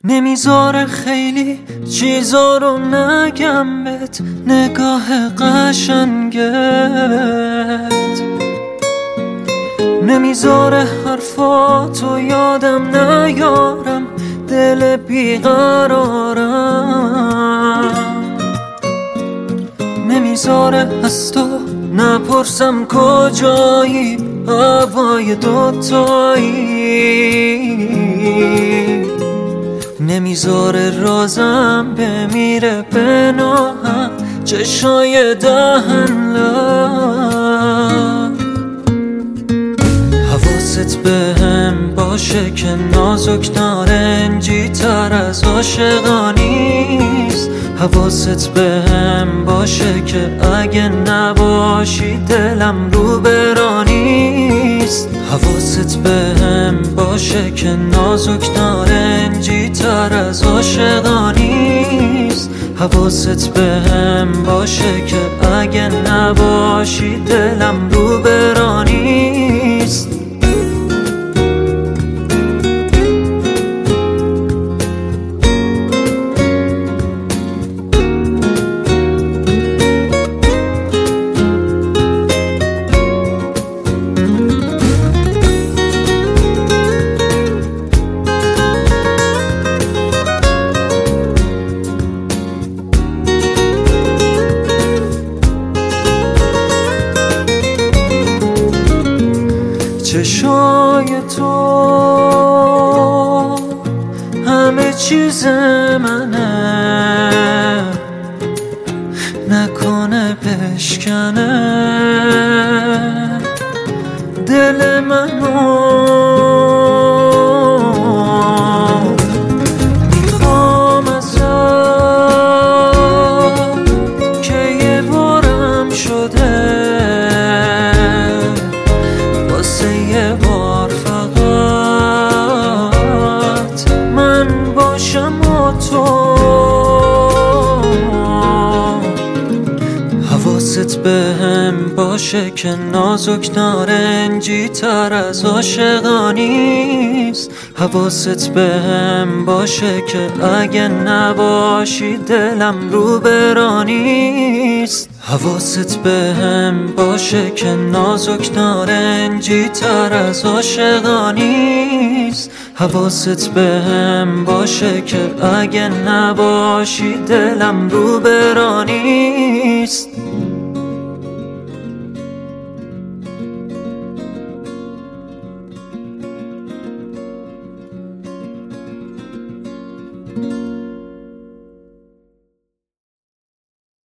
نمیذاره خیلی چیزا رو نگم بهت، نگاه قشنگت نمیذاره حرفاتو یادم نیارم، دل بیقرارم نمیذاره از تو نپرسم کجایی، هوای دوتایی نمیذاره رازم بمیره پناهم، چشای دهن لب حواست بهم باشه که نازک نارنجی تر از عاشقانیست. حواست بهم باشه که اگه نباشی دلم رو برانیست. حواست بهم باشه که نازک نارنجی تر از عاشقانیست. حواست بهم باشه که اگه نباشی دلم رو برانیست. چشای تو همه چیز منه، نکنه بشکنه دل منو. میخوام ازت که یه بارم شده، یه بار فقط من باشم و تو. حواست بهم باشه که نازک نارنجی تر از عاشقانیست. حواست بهم باشه که اگه نباشی دلم رو برانیست. حواست بهم باشه که نازک نارنجی تر از عاشقانیست. حواست بهم باشه که اگه نباشی دلم رو برانیست.